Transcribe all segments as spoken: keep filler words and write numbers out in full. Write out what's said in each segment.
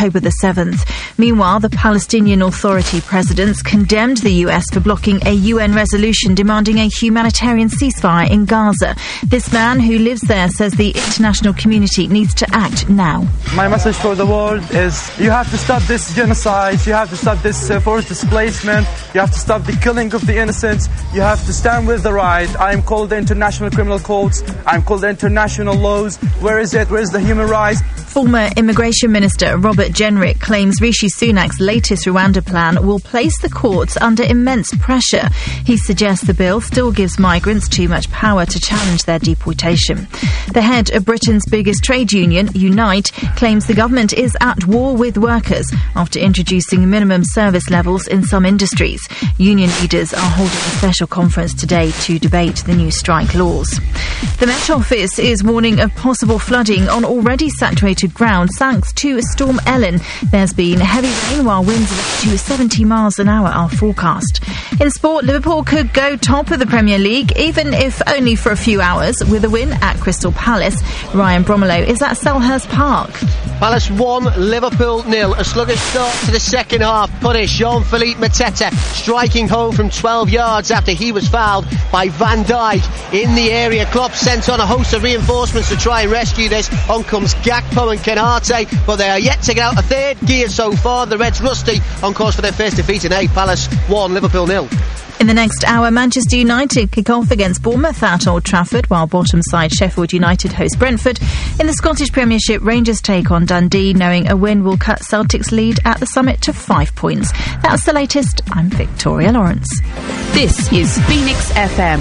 October the seventh. Meanwhile, the Palestinian Authority presidents condemned the U S for blocking a U N resolution demanding a humanitarian ceasefire in Gaza. This man who lives there says the international community needs to act now. My message for the world is you have to stop this genocide, you have to stop this uh, forced displacement, you have to stop the killing of the innocents, you have to stand with the right. I am called the international criminal courts, I am called the international laws. Where is it? Where is the human rights? Former Immigration Minister Robert Jenrick claims Rishi Sunak's latest Rwanda plan will place the courts under immense pressure. He suggests the bill still gives migrants too much power to challenge their deportation. The head of Britain's biggest trade union, Unite, claims the government is at war with workers after introducing minimum service levels in some industries. Union leaders are holding a special conference today to debate the new strike laws. The Met Office is warning of possible flooding on already saturated ground thanks to Storm Ellen. There's been heavy rain while winds of up to seventy miles an hour are forecast. In sport, Liverpool could go top of the Premier League, even if only for a few hours, with a win at Crystal Palace. Ryan Bromelo is at Selhurst Park. Palace one, Liverpool nil. A sluggish start to the second half. Punish Jean-Philippe Mateta striking home from twelve yards after he was fouled by Van Dijk in the area. Klopp sent on a host of reinforcements to try and rescue this. On comes Gakpo and Kenate, but they are yet to get out a third gear so far. The Reds rusty, on course for their first defeat in eight. Palace one, Liverpool nil. In the next hour, Manchester United kick off against Bournemouth at Old Trafford, while bottom side Sheffield United host Brentford. In the Scottish Premiership, Rangers take on Dundee, knowing a win will cut Celtic's lead at the Summit to five points. That's the latest. I'm Victoria Lawrence. This is Phoenix F M.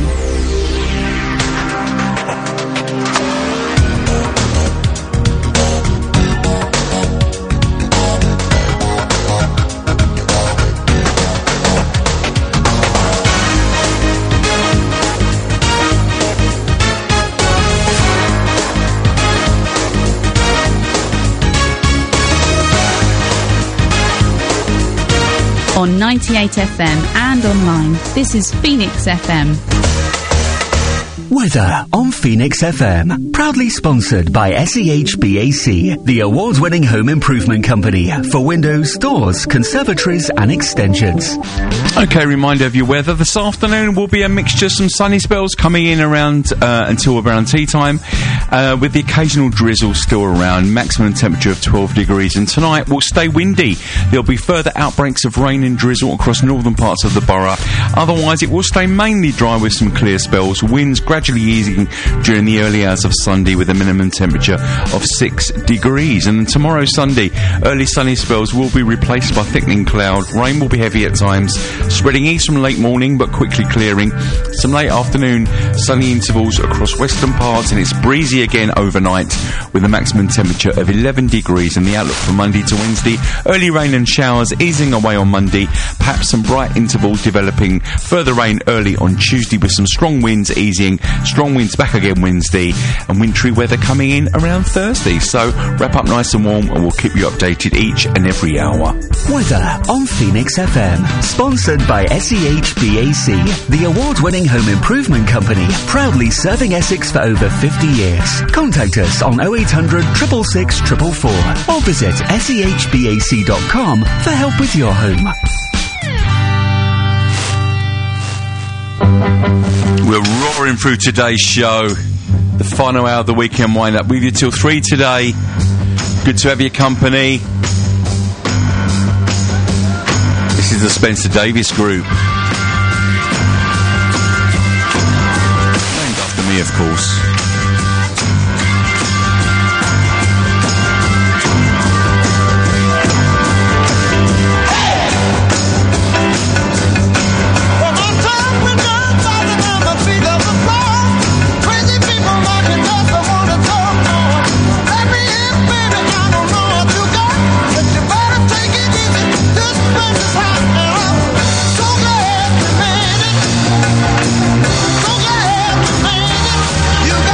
On ninety-eight F M and online, this is Phoenix F M. Weather on Phoenix F M. Proudly sponsored by S E H B A C, the award-winning home improvement company for windows, doors, conservatories and extensions. OK, reminder of your weather. This afternoon will be a mixture, some sunny spells coming in around uh, until around tea time, uh, with the occasional drizzle still around, maximum temperature of twelve degrees. And tonight will stay windy. There'll be further outbreaks of rain and drizzle across northern parts of the borough. Otherwise, it will stay mainly dry with some clear spells. Winds gradually easing during the early hours of Sunday with a minimum temperature of six degrees. And tomorrow, Sunday, early sunny spells will be replaced by thickening cloud. Rain will be heavy at times, spreading east from late morning but quickly clearing. Some late afternoon sunny intervals across western parts, and it's breezy again overnight with a maximum temperature of eleven degrees. And the outlook for Monday to Wednesday, early rain and showers easing away on Monday, perhaps some bright intervals developing, further rain early on Tuesday with some strong winds easing, strong winds back again Wednesday, and wintry weather coming in around Thursday. So wrap up nice and warm and we'll keep you updated each and every hour. Weather on Phoenix F M, sponsored by S E H B A C, the award-winning home improvement company, proudly serving Essex for over fifty years. Contact us on oh eight hundred, six six six, four four four or visit S E H B A C dot com for help with your home. We're roaring through today's show. The final hour of the weekend wind up with you till three today. Good to have your company. This is the Spencer Davis Group. Named after me, of course. You got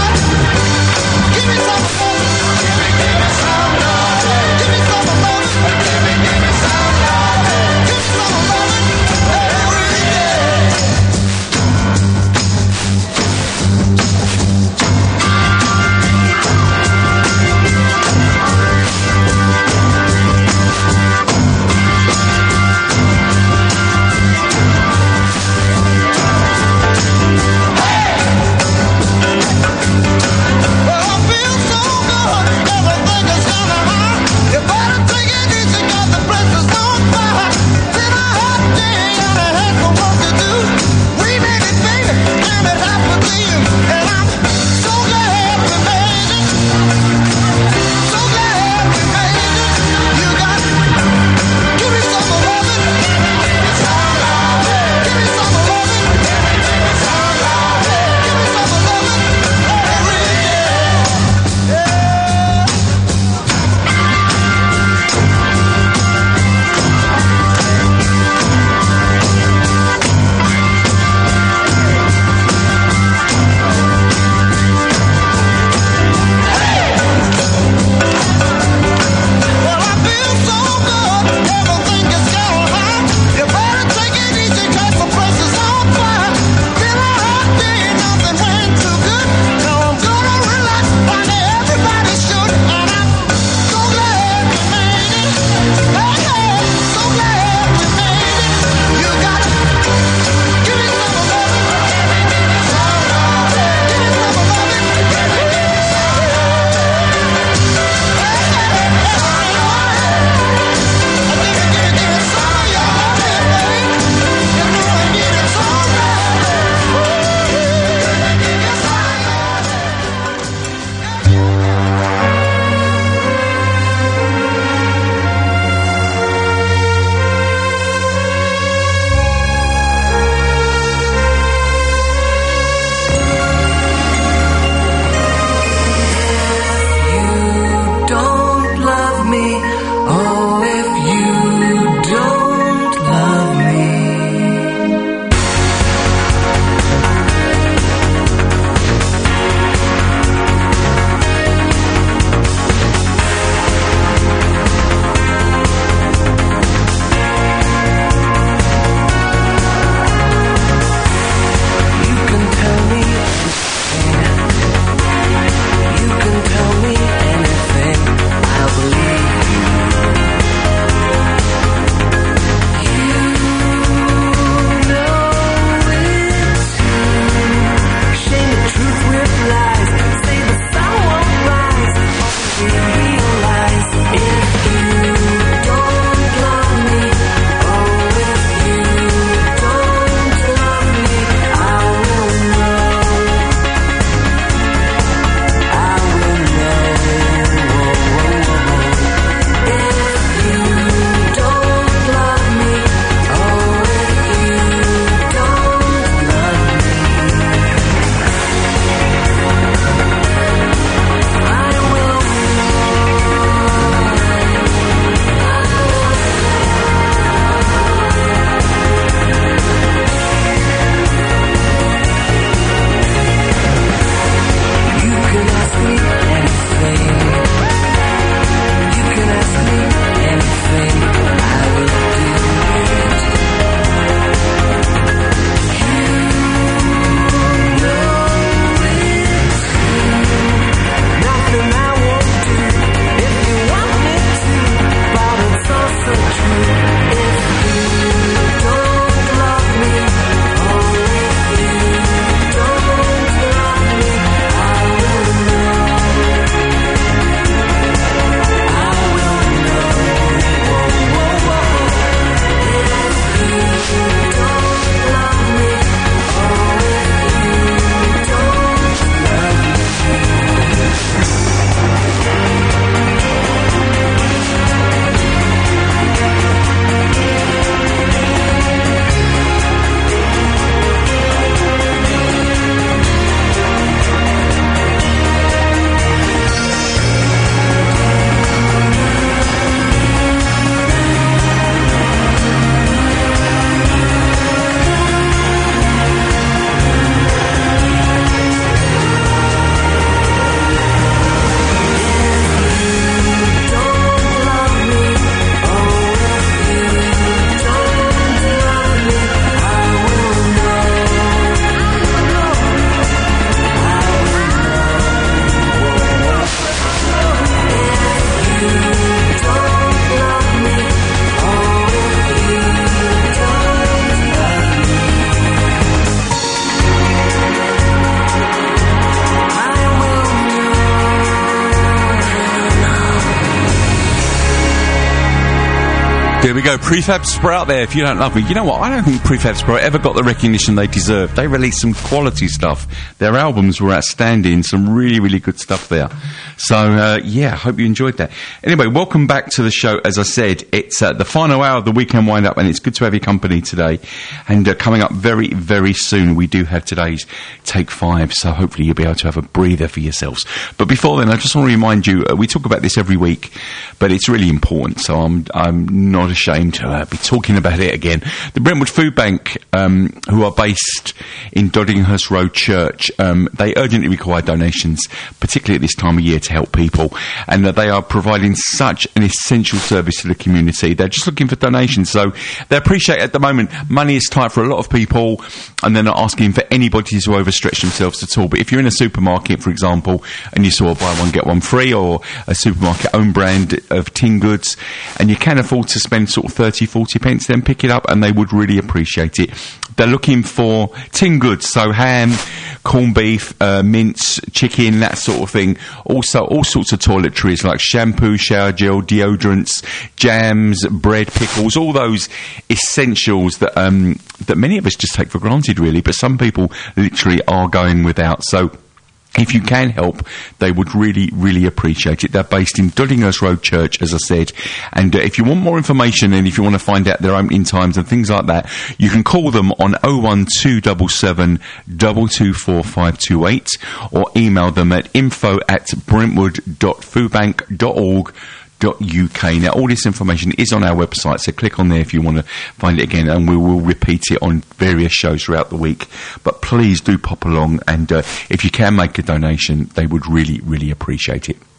Here we go. Prefab Sprout there. If you don't love me, you know what? I don't think Prefab Sprout ever got the recognition they deserve. They released some quality stuff. Their albums were outstanding. Some really, really good stuff there. So, uh, yeah, hope you enjoyed that. Anyway, welcome back to the show. As I said, it's uh, the final hour of the weekend wind-up, and it's good to have your company today. And uh, coming up very, very soon, we do have today's Take Five, so hopefully you'll be able to have a breather for yourselves. But before then, I just want to remind you, uh, we talk about this every week, but it's really important, so I'm, I'm not ashamed to uh, be talking about it again. The Brentwood Food Bank, um, who are based in Doddinghurst Road Church, um, they urgently require donations, particularly at this time of year, to help people, and that they are providing such an essential service to the community. They're just looking for donations, so they appreciate at the moment money is tight for a lot of people, and they're not asking for anybody to overstretch themselves at all. But if you're in a supermarket, for example, and you saw a buy one get one free, or a supermarket own brand of tin goods, and you can afford to spend sort of thirty, forty pence, then pick it up, and they would really appreciate it. They're looking for tin goods, so ham, corned beef, uh, mince, chicken, that sort of thing. Also, all sorts of toiletries like shampoo, shower gel, deodorants, jams, bread, pickles, all those essentials that um, that many of us just take for granted, really, but some people literally are going without. So if you can help, they would really, really appreciate it. They're based in Doddinghurst Road Church, as I said. And uh, if you want more information, and if you want to find out their opening times and things like that, you can call them on oh one two seven seven, two two four five two eight, or email them at info at brentwood dot foodbank dot org dot U K. Now, all this information is on our website, so click on there if you want to find it again, and we will repeat it on various shows throughout the week. But please do pop along, and uh, if you can make a donation, they would really, really appreciate it.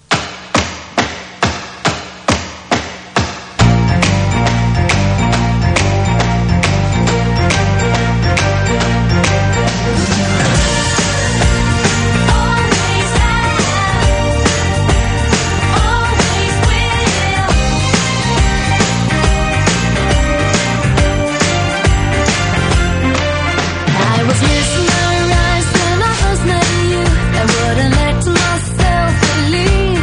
Myself believe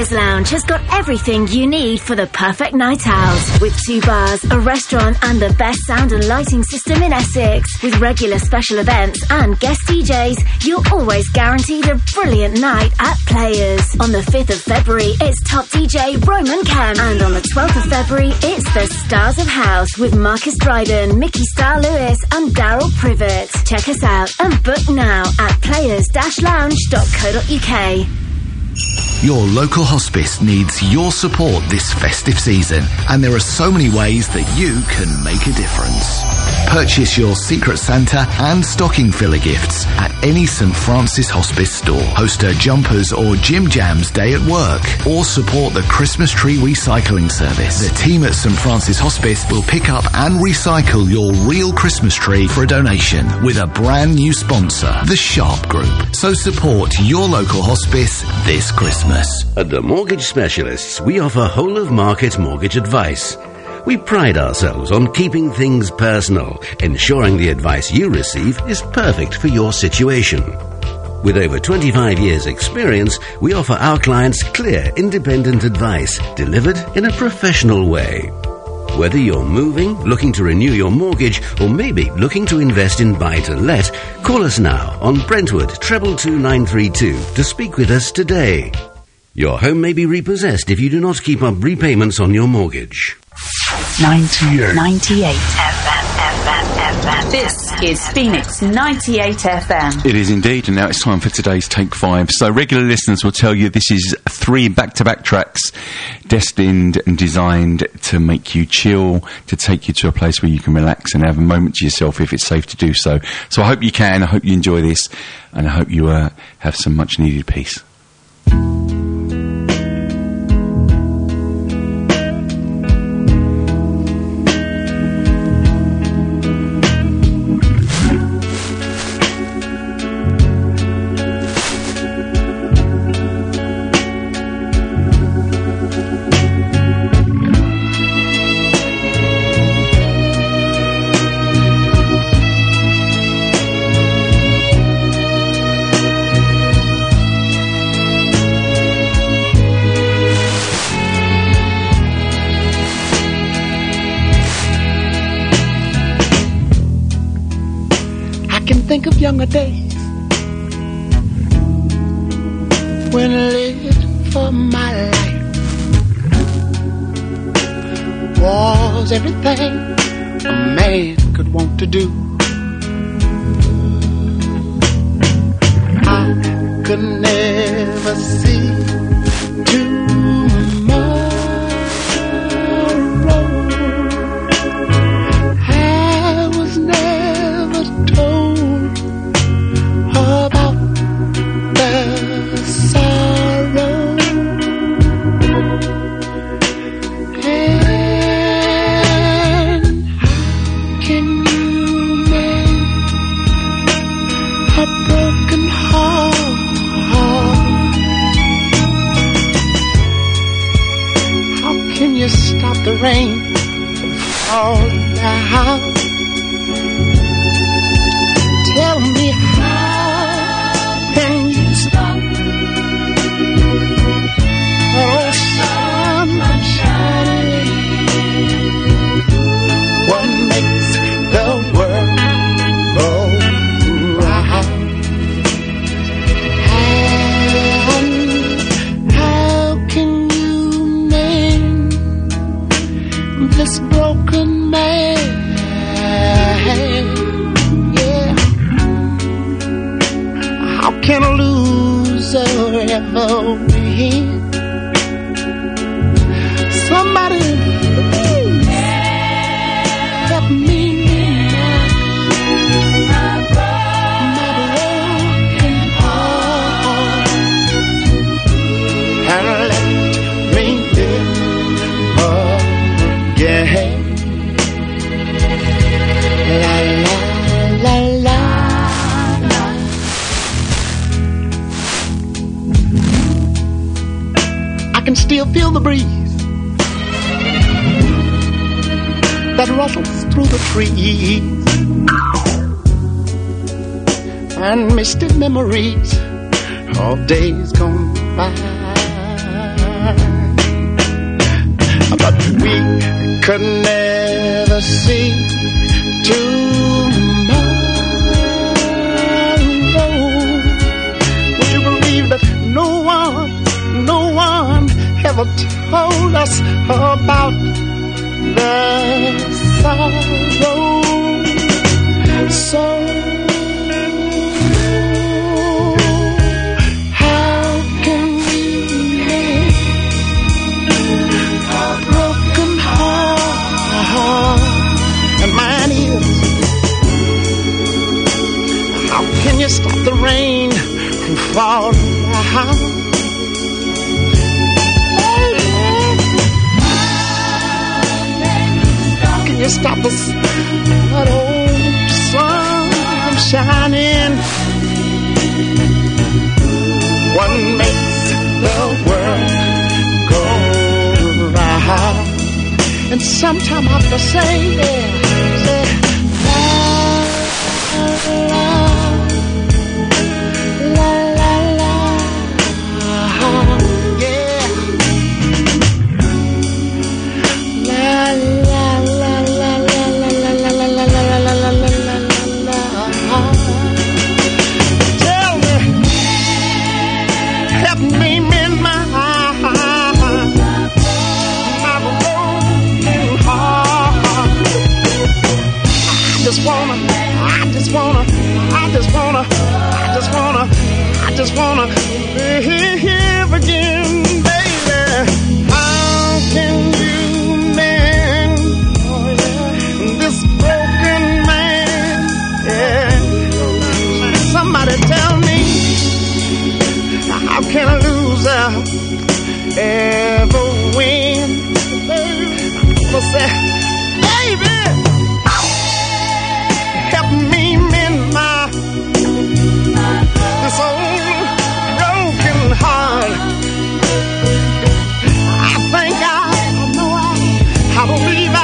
Players Lounge has got everything you need for the perfect night out. With two bars, a restaurant and the best sound and lighting system in Essex. With regular special events and guest D Js, you're always guaranteed a brilliant night at Players. On the fifth of February, it's top D J Roman Kemp. And on the twelfth of February, it's the Stars of House with Marcus Dryden, Mickey Star Lewis and Daryl Privet. Check us out and book now at players dash lounge dot co dot uk. Your local hospice needs your support this festive season, and there are so many ways that you can make a difference. Purchase your Secret Santa and stocking filler gifts at any St Francis Hospice store. Host a Jumpers or Jim Jams day at work, or support the Christmas tree recycling service. The team at St Francis Hospice will pick up and recycle your real Christmas tree for a donation with a brand new sponsor, the Sharp Group. So support your local hospice this Christmas. At the Mortgage Specialists, we offer whole-of-market mortgage advice. We pride ourselves on keeping things personal, ensuring the advice you receive is perfect for your situation. With over twenty-five years' experience, we offer our clients clear, independent advice delivered in a professional way. Whether you're moving, looking to renew your mortgage, or maybe looking to invest in buy-to-let, call us now on Brentwood treble two nine three two to speak with us today. Your home may be repossessed if you do not keep up repayments on your mortgage. ninety-eight. ninety-eight F M, F M, F M. This is Phoenix ninety-eight F M. It is indeed, and now it's time for today's Take Five. So regular listeners will tell you this is three back-to-back tracks destined and designed to make you chill, to take you to a place where you can relax and have a moment to yourself if it's safe to do so. So I hope you can, I hope you enjoy this, and I hope you uh, have some much-needed peace. Think of younger days when I lived for my life was everything a man could want to do. I could never see tomorrow. I was never told about the sorrow, and how can you mend a broken heart? How can you stop the rain from falling down? Tell me how can you stop oh sun shining? What makes the world go round? And how can you mend this broken man? Can a loser ever win? Somebody please help me mend my broken heart and let me live again. La la la la. I can still feel the breeze that rustles through the trees and misty memories of days gone by. but we could never see tomorrow. Would you believe that no one, no one ever told us about the sorrow? So can you stop the rain from falling down? Can you stop us, that old sun from shining? What makes the world go round? And sometime I have to say, yeah, say, I just wanna live again, baby. How can you mend this broken man? Yeah. Somebody tell me, how can a loser ever win? I'm gonna say, baby, help me mend my this old broken heart. I think I, I know I, I believe I,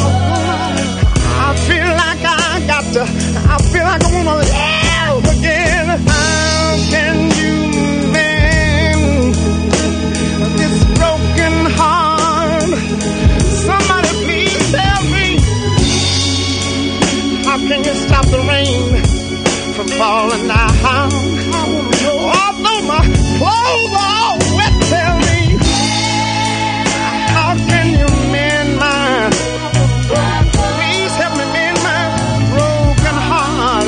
I feel like I got to, I feel like I wanna live again. How can you mend this broken heart? Somebody please tell me, how can you stop the rain from falling down? Although my clothes are all wet, tell me, how can you mend my, please help me mend my broken heart.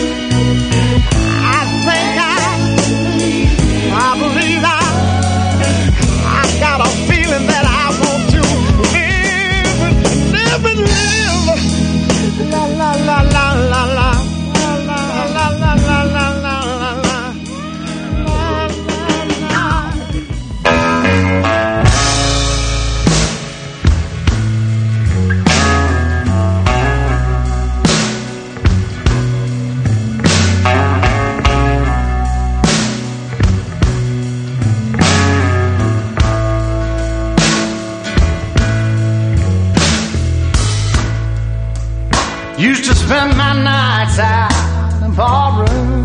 I think I, I believe I, I got a feeling that I want to live, live and live. La la la la la la. Used to spend my nights out in ballroom.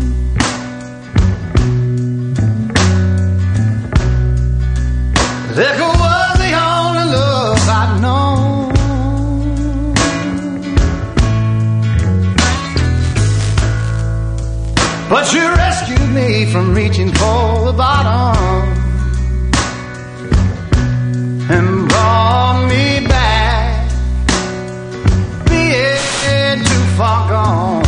Liquor was the only love I'd known. But you rescued me from reaching for the bottom and brought me back. Too far gone.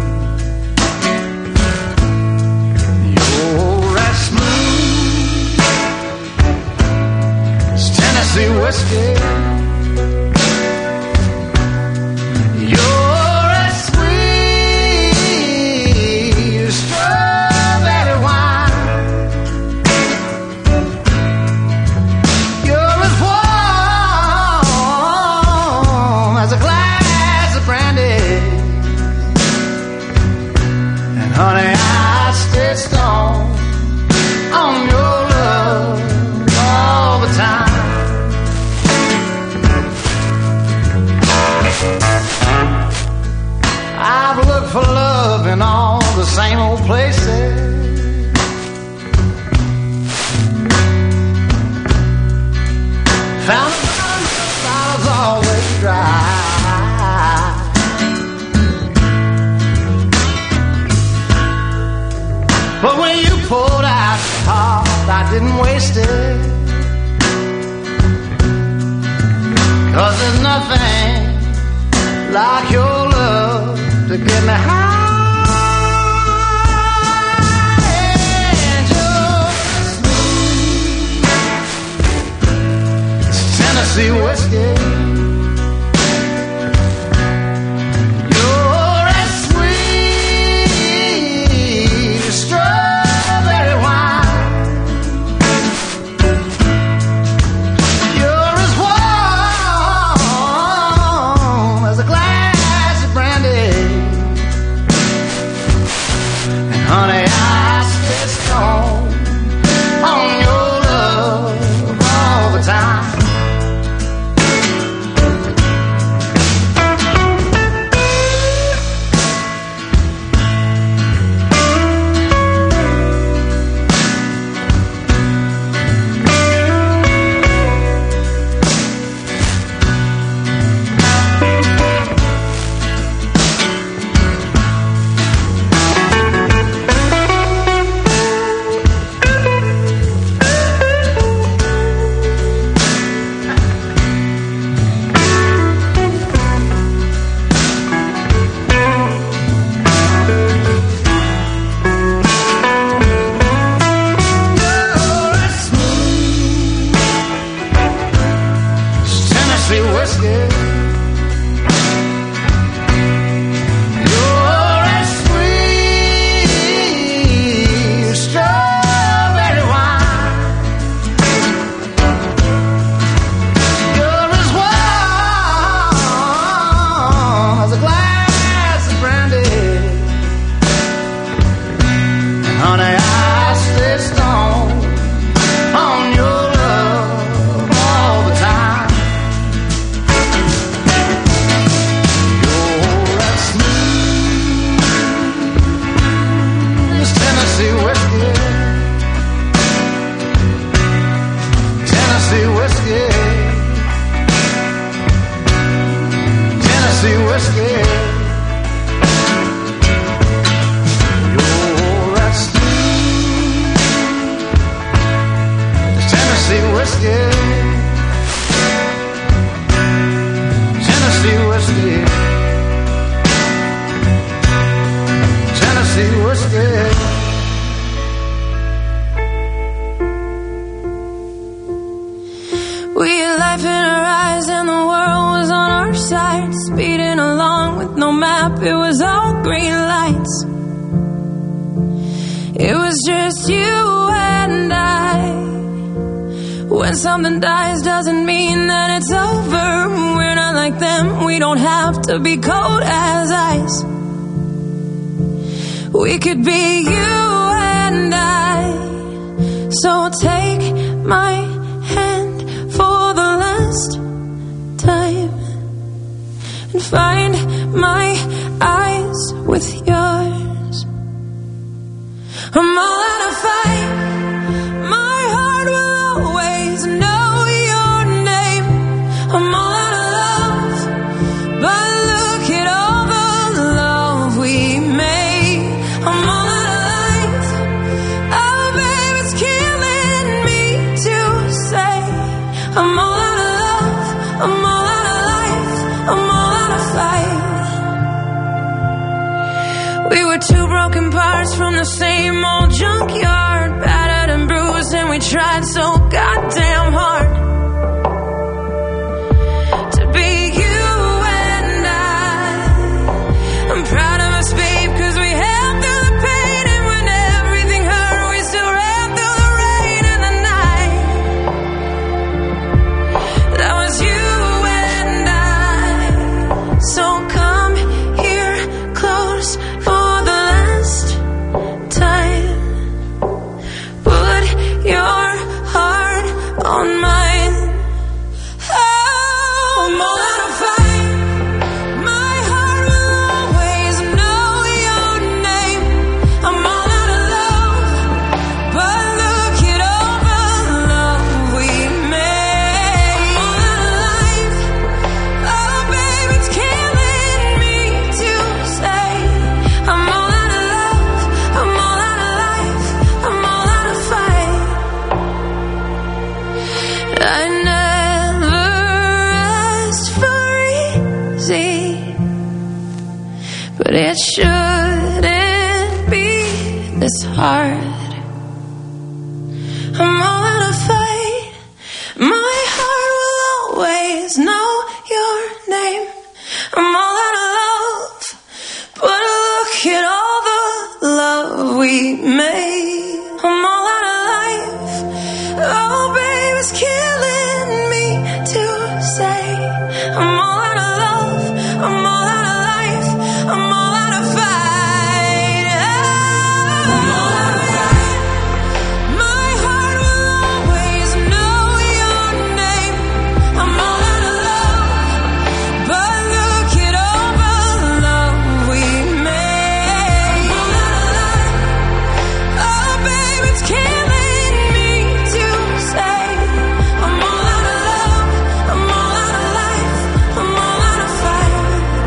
You're as smooth as Tennessee whiskey. You're as sweet as strawberry wine. You're as warm as a glass of brandy. Honey, I stay strong on your love all the time. I've looked for love in all the same old places. found I was always dry. But when you pulled out the heart, I didn't waste it. 'Cause there's nothing like your love to get me high. And you're smooth, it's Tennessee whiskey. You're as sweet as strawberry wine. You're as warm as a glass of brandy. And honey, I stay strong on your love all the time. Something dies doesn't mean that it's over. We're not like them. We don't have to be cold as ice. We could be you and I. So take my hand for the last time and find my eyes with yours. I'm all out of fight. My heart will always know your name. I'm all out of love, but look at all the love we made. I'm all out of life. Oh, babe, it's killing me to say. I'm all out of love. I'm all out of life. I'm all out of fight. We were two broken parts from the same old junkyard, battered and bruised, and we tried so goddamn hard to be you and I. I'm proud of us, babe, 'cause we held through the pain, and when everything hurt, we still ran through the rain and the night. That was you and I. So come here close for the last time. Put your heart on mine. It shouldn't be this hard. I'm all out of fight. My heart will always know your name. I'm all out of love, but look at all the love we made. I'm all out of life. Oh, babe, it's killing me to say. I'm all out of love. I'm all out of life. I'm all out of fight. Oh, I'm all out of fight. My heart will always know your name. I'm all out of love, but look at all the love we made. I'm all out of life. Oh, babe, it's killing me to say. I'm all out of love. I'm all out of life. I'm all out of fight.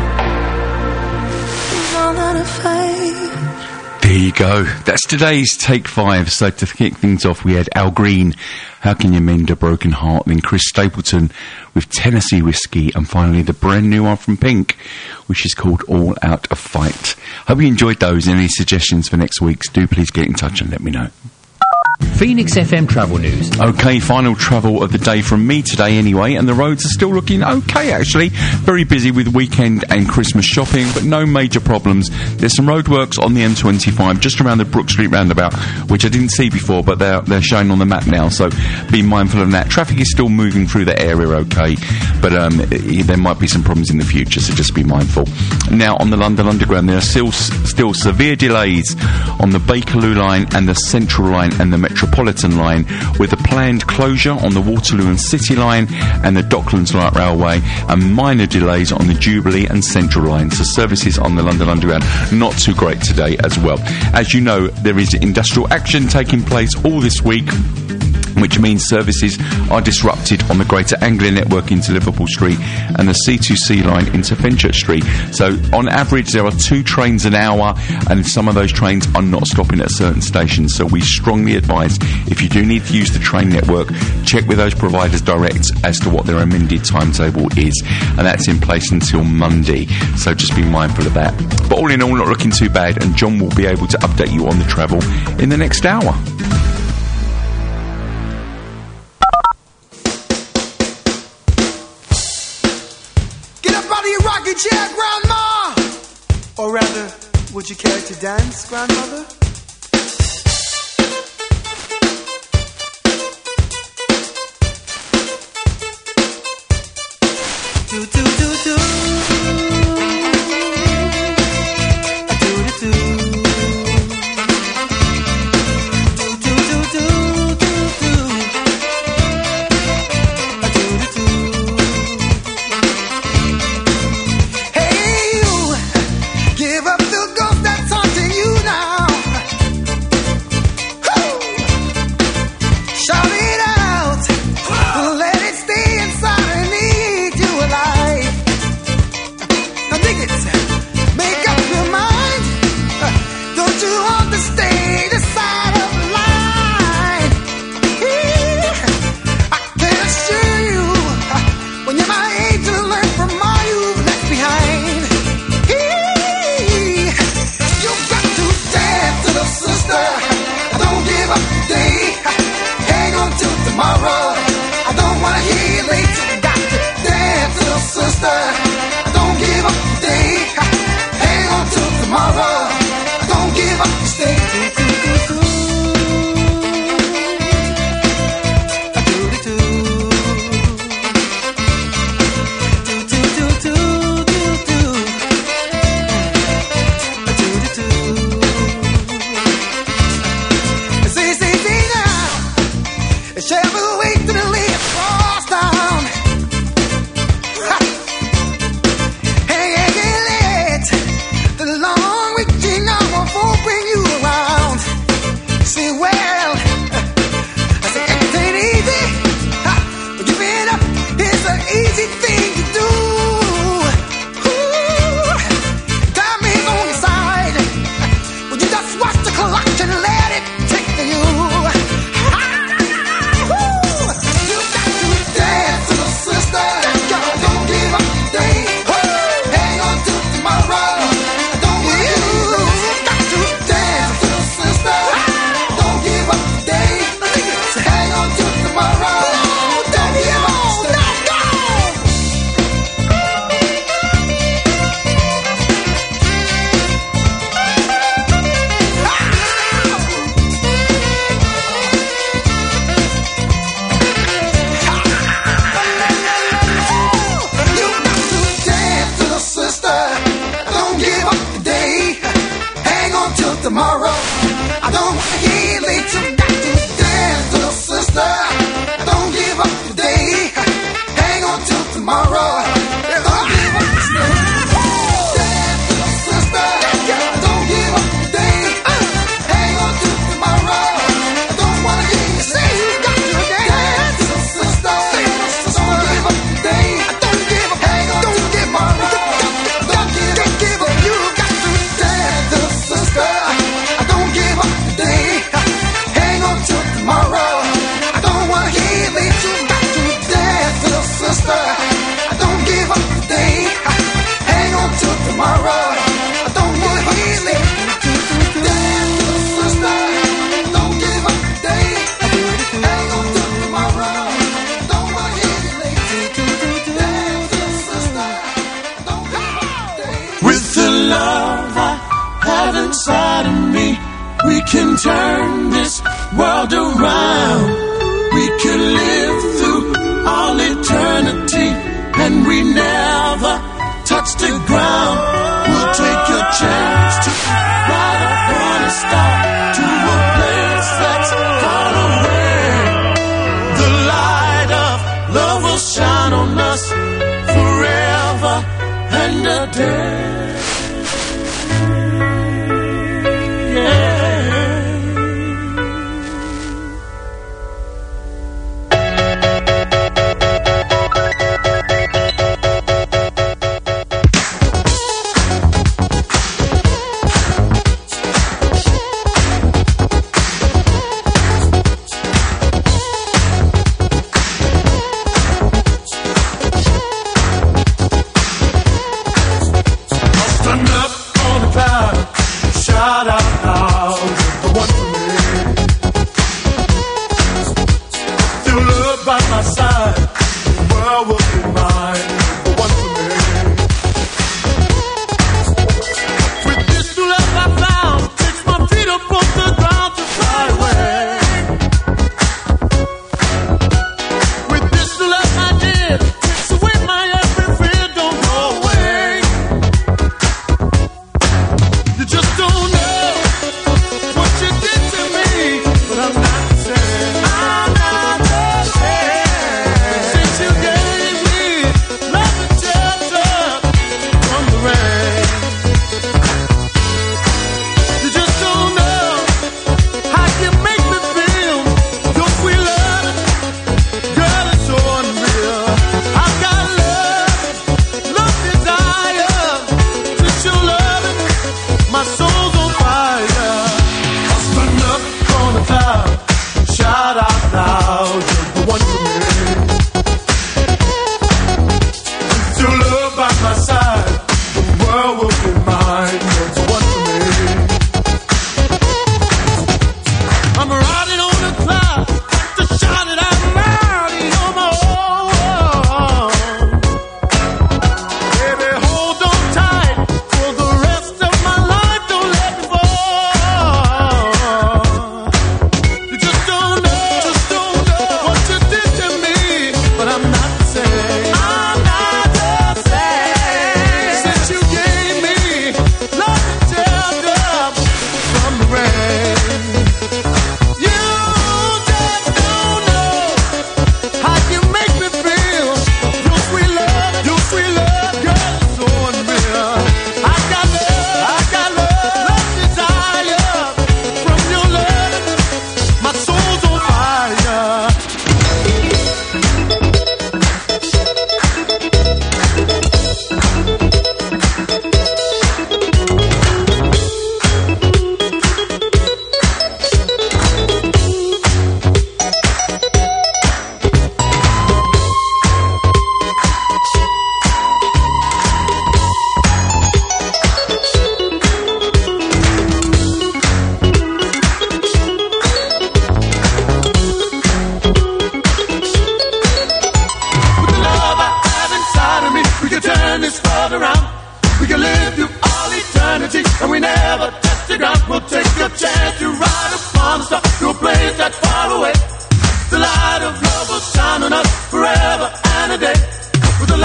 I'm all out of fight. There you go. That's today's Take Five. So to kick things off, we had Al Green, How Can You Mend a Broken Heart? Then Chris Stapleton with Tennessee Whiskey. And finally, the brand new one from Pink, which is called All Out of Fight. Hope you enjoyed those. Any suggestions for next week's, do please get in touch and let me know. Phoenix F M travel news. Okay, final travel of the day from me today anyway, and the roads are still looking okay actually. Very busy with weekend and Christmas shopping, but no major problems. There's some roadworks on the M twenty-five just around the Brook Street roundabout, which I didn't see before, but they're, they're showing on the map now, so be mindful of that. Traffic is still moving through the area okay, but um, it, there might be some problems in the future, so just be mindful. Now, on the London Underground, there are still, still severe delays on the Bakerloo line and the Central line and the Metropolitan line, with a planned closure on the Waterloo and City line and the Docklands Light Railway, and minor delays on the Jubilee and Central line. So services on the London Underground not too great today as well. As you know, there is industrial action taking place all this week, which means services are disrupted on the Greater Anglia Network into Liverpool Street and the C two C line into Fenchurch Street. So on average there are two trains an hour, and some of those trains are not stopping at certain stations. So we strongly advise, if you do need to use the train network, check with those providers direct as to what their amended timetable is, and that's in place until Monday, so just be mindful of that. But all in all, not looking too bad, and John will be able to update you on the travel in the next hour. Chair, Grandma! Or rather, would you care to dance, Grandmother? Do, do, do, do. Do, do, do. Do, do, do, do, do, do. Do, do, do. Give up the ghost that's haunting you now. Woo! Shout it out. Whoa! Let it stay inside and eat you alive. on till tomorrow. I don't want to hear late, you got to dance, little sister. Don't give up today. Hang on till tomorrow. Don't give up today. Dance, little sister. Don't give up today. Hang on till tomorrow. I don't want to hear you say you got to dance, little sister. Don't give up today. Don't give up. Hang on till tomorrow. Don't give up. Give up. You got to dance, little sister. Don't give up today. Hang on till tomorrow. I don't want to hear late. You got to dance, little sister. Don't give up today. Hang on till tomorrow. I don't want to hear late. Dance, little sister. Don't give up today. Hang on till tomorrow. Don't want to hear late. Dance, little sister. Don't give up today. With the love I have inside of me, we can turn this world around. We could live through all eternity, and we never touch the ground. We'll take a chance to ride upon a star to a place that's far away. The light of love will shine on us forever and a day.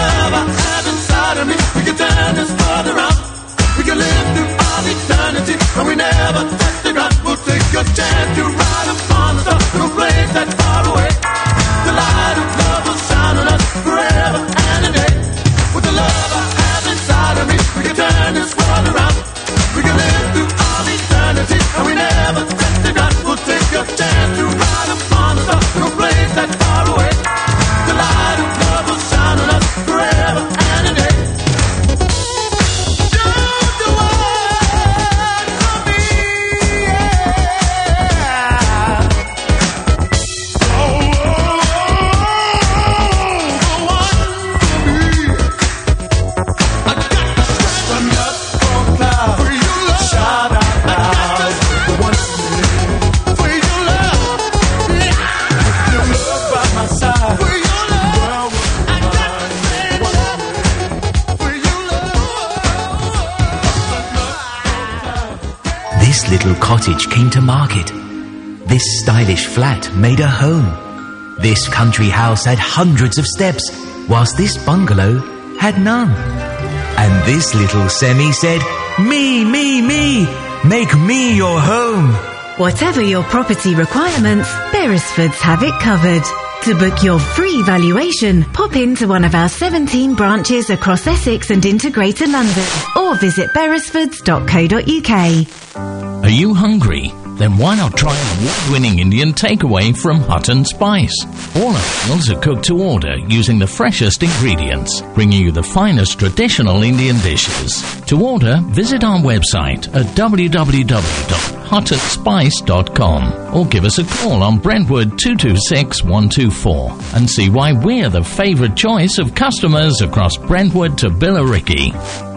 We can live through all eternity. and we never let the gun. We'll take a chance to ride upon the sun to a place that's far away. The light of love will shine on us forever and a day. With the love I have inside of me, we can turn this world around. We can live through all eternity, and we never let the gun. We'll take a chance to ride upon the sun to a place that's far away. The light of love will shine on us forever and a day. This little cottage came to market. This stylish flat made a home. This country house had hundreds of steps, whilst this bungalow had none. And this little semi said, "Me, me, me, make me your home." Whatever your property requirements, Beresfords have it covered. To book your free valuation, pop into one of our seventeen branches across Essex and into Greater London, or visit beresfords dot co dot uk. Are you hungry? Then why not try an award-winning Indian takeaway from Hut and Spice? All our meals are cooked to order using the freshest ingredients, bringing you the finest traditional Indian dishes. To order, visit our website at w w w dot hut and spice dot com or give us a call on Brentwood two two six one two four and see why we're the favourite choice of customers across Brentwood to Billericay.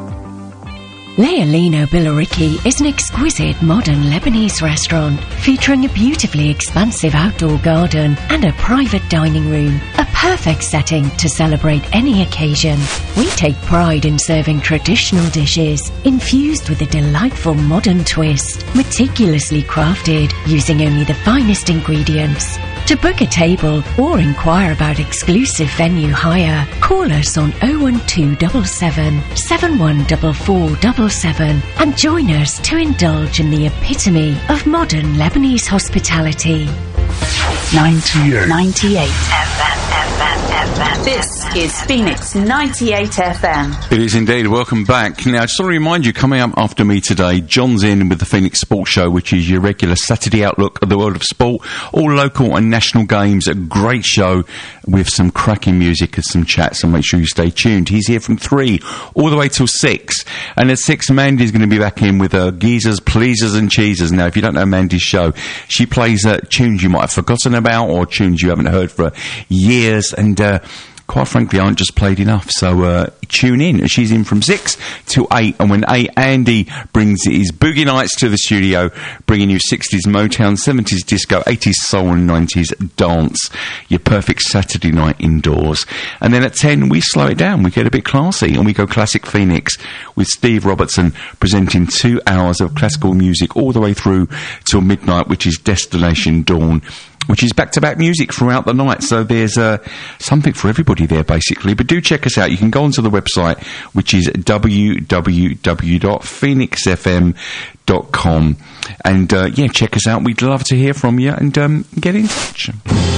Leolino Billericay is an exquisite modern Lebanese restaurant featuring a beautifully expansive outdoor garden and a private dining room, a perfect setting to celebrate any occasion. We take pride in serving traditional dishes infused with a delightful modern twist, meticulously crafted using only the finest ingredients. To book a table or inquire about exclusive venue hire, call us on oh one two seven seven, seven one four four seven seven and join us to indulge in the epitome of modern Lebanese hospitality. ninety-eight. ninety-eight F M. This is Phoenix ninety-eight F M. It is indeed. Welcome back. Now, just want to remind you, coming up after me today, John's in with the Phoenix Sports Show, which is your regular Saturday outlook of the world of sport, all local and national games. A great show with some cracking music and some chat, so make sure you stay tuned. He's here from three all the way till six. And at six, Mandy's going to be back in with her geezers, pleasers and cheesers. Now, if you don't know Mandy's show, she plays uh, tunes you might have forgotten about or tunes you haven't heard for years, and uh, quite frankly aren't just played enough. So uh, tune in. She's in from six till eight, and when eight, Andy brings his Boogie Nights to the studio, bringing you sixties Motown, seventies disco, eighties soul and nineties dance. Your perfect Saturday night indoors. And then at ten, we slow it down. We get a bit classy, and we go Classic Phoenix with Steve Robertson presenting two hours of classical music all the way through till midnight, which is Destination Dawn, which is back-to-back music throughout the night. So there's uh, something for everybody there, basically. But do check us out. You can go onto the website, which is w w w dot phoenix f m dot com. And, uh, yeah, check us out. We'd love to hear from you, and um, get in touch.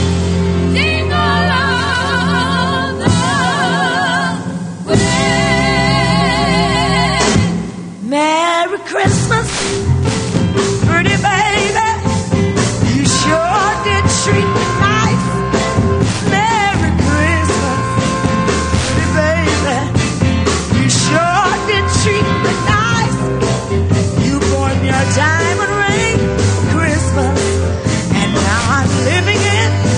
Merry Christmas, pretty baby. You sure did treat me nice. Merry Christmas, pretty baby. You sure did treat me nice. You bought me a diamond ring for Christmas, and now I'm living in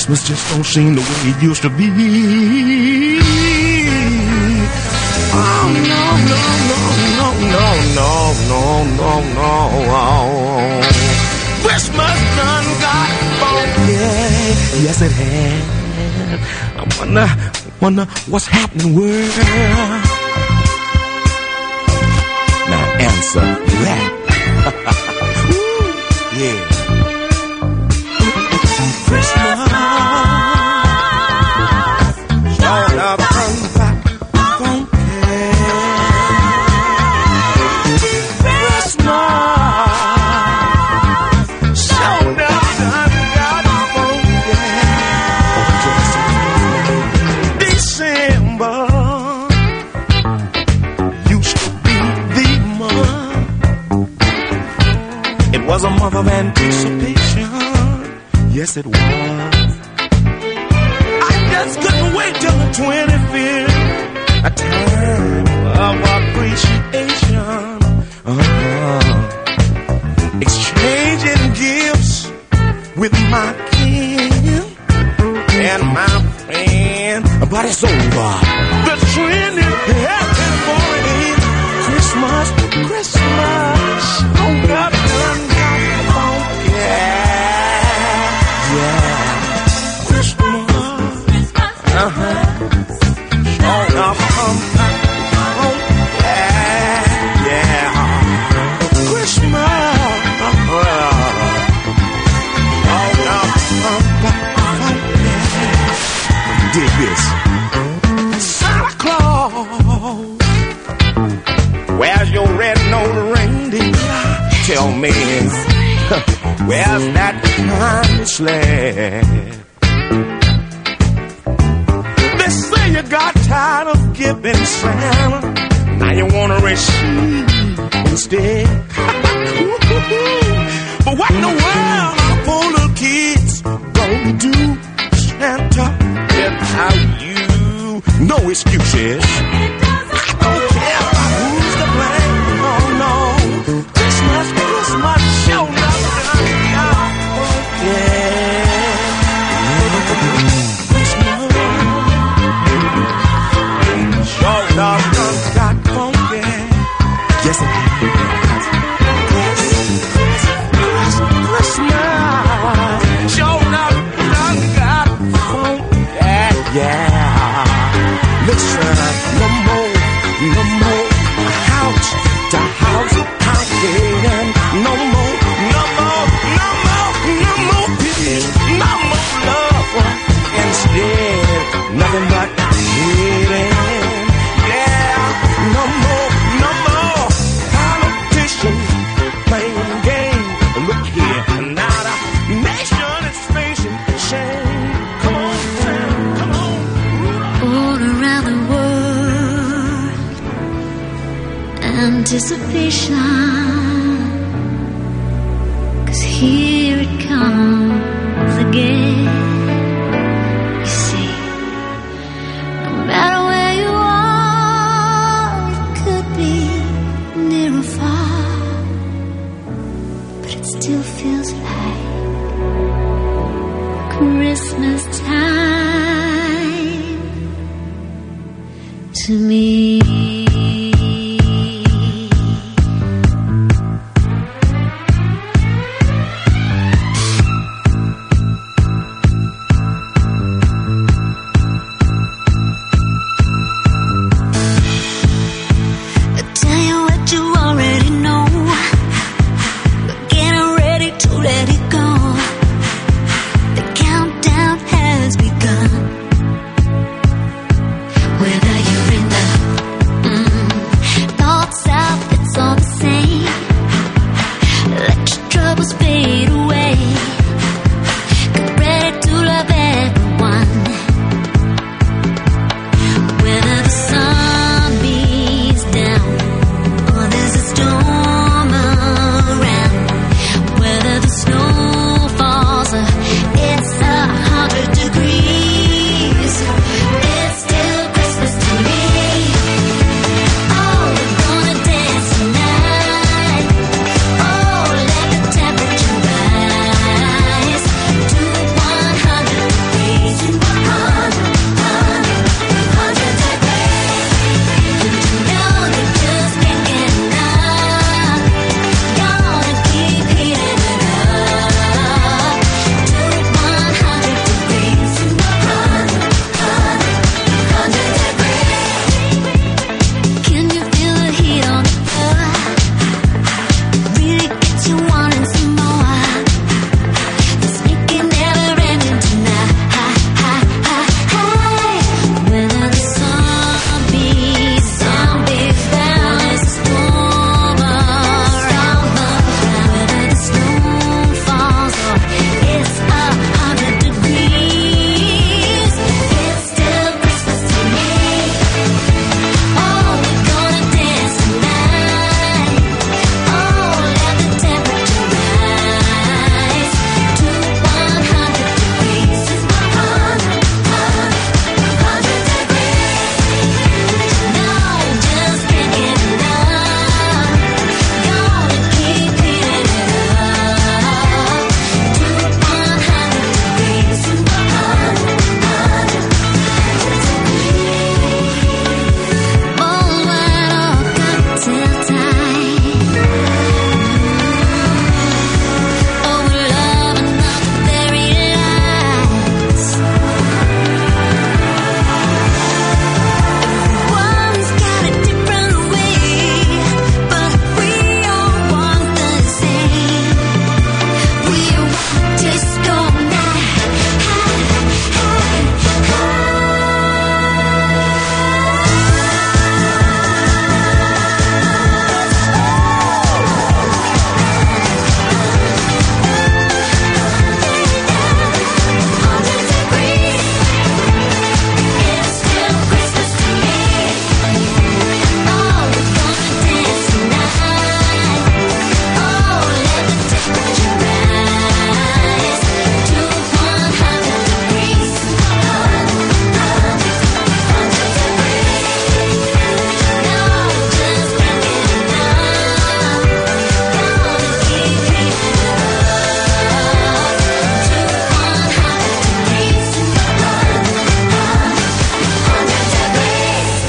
Christmas just don't seem the way it used to be. Oh, no, no, no, no, no, no, no, no, no. Christmas done got funky. Yes, it has. I wonder, wonder what's happening, world. Now answer that. Ooh, yeah. Christmas. Showed up from back funky. Christmas. Showed up done got funky. December used to be the month. It was a month of anticipation. Yes, it was. I just couldn't wait till the twenty-fifth. A time of appreciation. Uh-huh. Exchanging gifts with my kin and my friend. But it's over. The trend is happening for it. Christmas, Christmas. Hold up, done got funky. Yeah, Christmas, uh-huh, showing up, um, oh, yeah, yeah, Christmas, uh-huh, showing up, um, oh, yeah. Dig this, Santa Claus, where's your red-nosed reindeer? Tell me. Where's that kind of sled? They say you got tired of giving Santa. Now you want to receive instead. But what in the world are poor little kids gonna do, Santa, without you? No excuses. I don't care about who's to blame. No, no. Christmas, Christmas, show up. Showed up, done got funky. Yes, it has. Christmas. Showed up, done got funky. Yeah. Listen, no more, no more house to house honking. No more, no more, no more, no more peace, no more love. Instead, nothing but hating. Yeah, no more, no more politicians playing games. Look here, now the nation is facing shame. Come on, Sam, come on. All around the world, anticipation. 'Cause here it comes again. You see, no matter where you are, it could be near or far, but it still feels like Christmas time to me.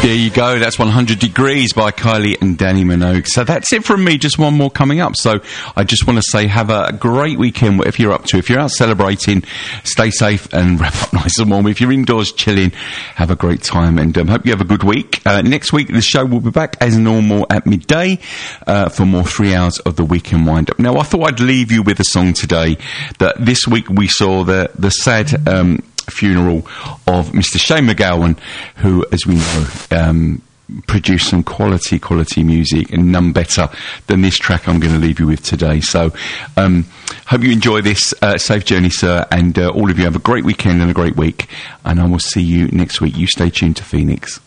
There you go. That's one hundred Degrees by Kylie and Danny Minogue. So that's it from me. Just one more coming up. So I just want to say have a great weekend, whatever you're up to. If you're out celebrating, stay safe and wrap up nice and warm. If you're indoors chilling, have a great time and um, hope you have a good week. Uh, next week, the show will be back as normal at midday uh, for more three hours of the weekend wind-up. Now, I thought I'd leave you with a song today that this week we saw the, the sad... Um, funeral of Mister Shane MacGowan, who, as we know, um, produced some quality, quality music, and none better than this track I'm going to leave you with today. So, um, hope you enjoy this. Uh, safe journey, sir, and uh, all of you have a great weekend and a great week, and I will see you next week. You stay tuned to Phoenix.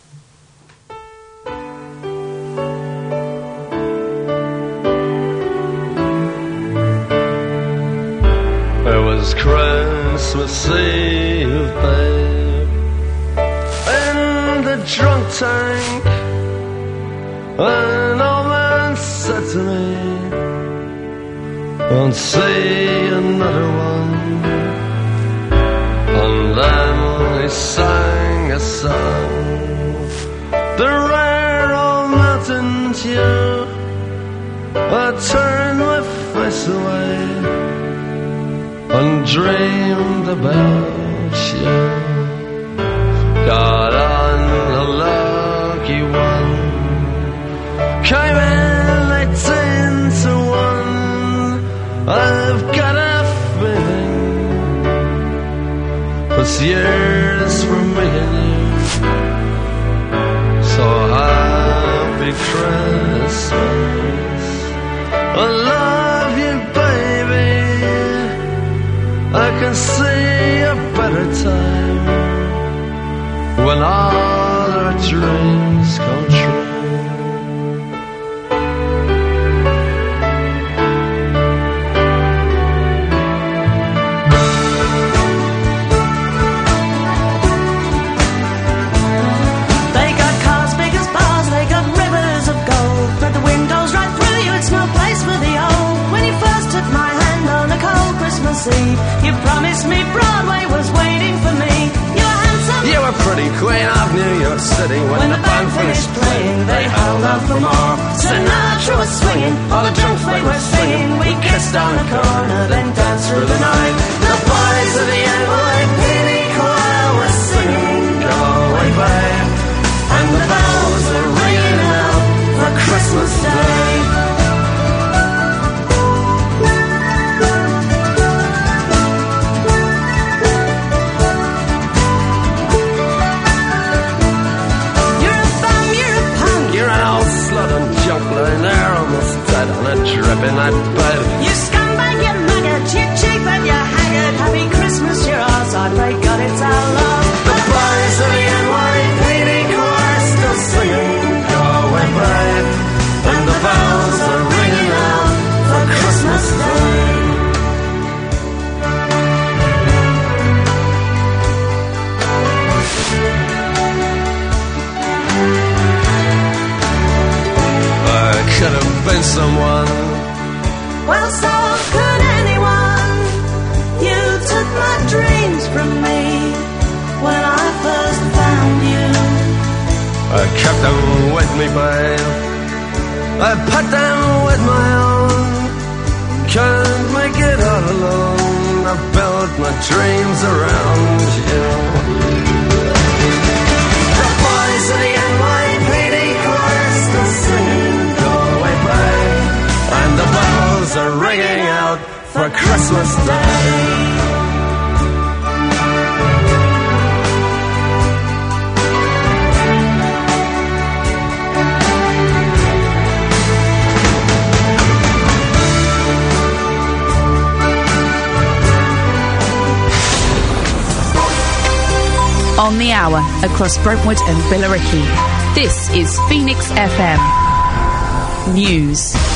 It was Christmas Eve, babe, in the drunk tank. An old man said to me, won't see another one. And then he sang a song, the rare old mountain tune. I turned my face away and dreamed about you. Got on a lucky one, came in eighteen to one. I've got a feeling it's years for me and you. So happy Christmas, I love you, baby. I can see a better time when all our dreams come true. They got cars big as bars, they got rivers of gold, but the windows right through you, it's no place for the old. When you first took my hand on a cold Christmas Eve, you promised me Broadway was waiting for me. You were handsome, you were pretty queen of New York City. When, when the band finished playing, they held out for more. Sinatra was swinging, all the drunks they were singing. We kissed on the corner, then danced through the night. The boys of the N Y P D choir were singing, go away, babe. And the bells were ringing out for Christmas Day. Lying there almost dead on a dripping hot bed. You scumbag, you maggot, you cheap and you haggard. Happy Christmas, you're ours, I pray God it's our love. The boys of the N Y P D choir still singing, go away, babe. And the bells are ringing out for Christmas Day. Could have been someone. Well, so could anyone. You took my dreams from me when I first found you. I kept them with me, babe. I put them with my own. Can't make it all alone. I built my dreams around you. The boys of the N Y P D choir still singing, and the bells are ringing out for Christmas Day. On the hour, across Brentwood and Billericay, this is Phoenix F M News.